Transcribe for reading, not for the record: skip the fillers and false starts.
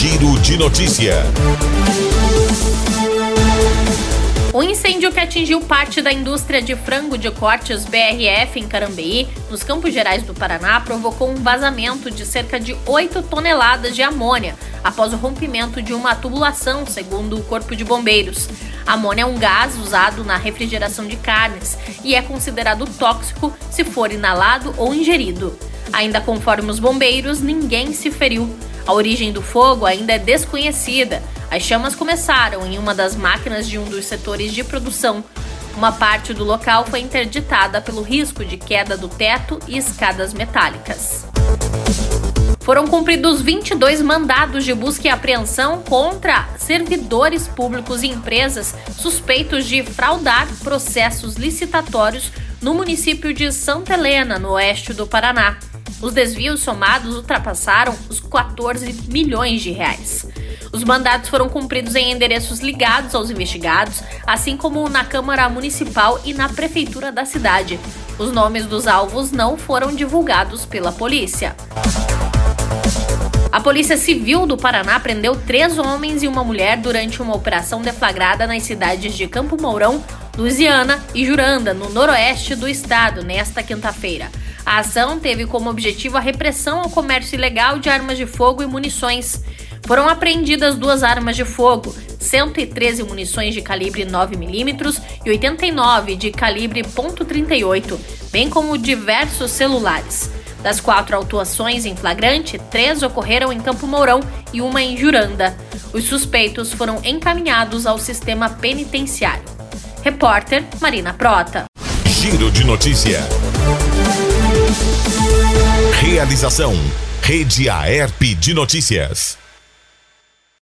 Giro de Notícia. O incêndio que atingiu parte da indústria de frango de cortes BRF em Carambeí, nos Campos Gerais do Paraná, provocou um vazamento de cerca de 8 toneladas de amônia após o rompimento de uma tubulação, segundo o Corpo de Bombeiros. A amônia é um gás usado na refrigeração de carnes e é considerado tóxico se for inalado ou ingerido. Ainda conforme os bombeiros, ninguém se feriu. A origem do fogo ainda é desconhecida. As chamas começaram em uma das máquinas de um dos setores de produção. Uma parte do local foi interditada pelo risco de queda do teto e escadas metálicas. Foram cumpridos 22 mandados de busca e apreensão contra servidores públicos e empresas suspeitos de fraudar processos licitatórios no município de Santa Helena, no oeste do Paraná. Os desvios somados ultrapassaram os 14 milhões de reais. Os mandados foram cumpridos em endereços ligados aos investigados, assim como na Câmara Municipal e na Prefeitura da cidade. Os nomes dos alvos não foram divulgados pela polícia. A Polícia Civil do Paraná prendeu 3 homens e uma mulher durante uma operação deflagrada nas cidades de Campo Mourão, Lusiana e Juranda, no noroeste do estado, nesta quinta-feira. A ação teve como objetivo a repressão ao comércio ilegal de armas de fogo e munições. Foram apreendidas 2 armas de fogo, 113 munições de calibre 9mm e 89 de calibre .38, bem como diversos celulares. Das 4 autuações em flagrante, 3 ocorreram em Campo Mourão e uma em Juranda. Os suspeitos foram encaminhados ao sistema penitenciário. Repórter Marina Prota. Giro de Notícia. Realização: Rede Aerp de Notícias.